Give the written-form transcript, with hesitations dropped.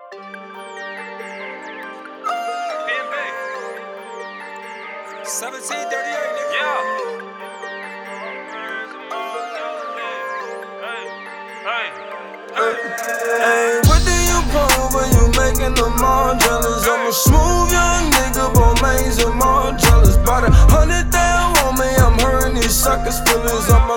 1738, nigga. Yeah. Hey, what do you prove when you making them all jealous? I'm a smooth young nigga, but amazing, more jealous. About 100 they want me, I'm hurting these suckers' feelings. I'm a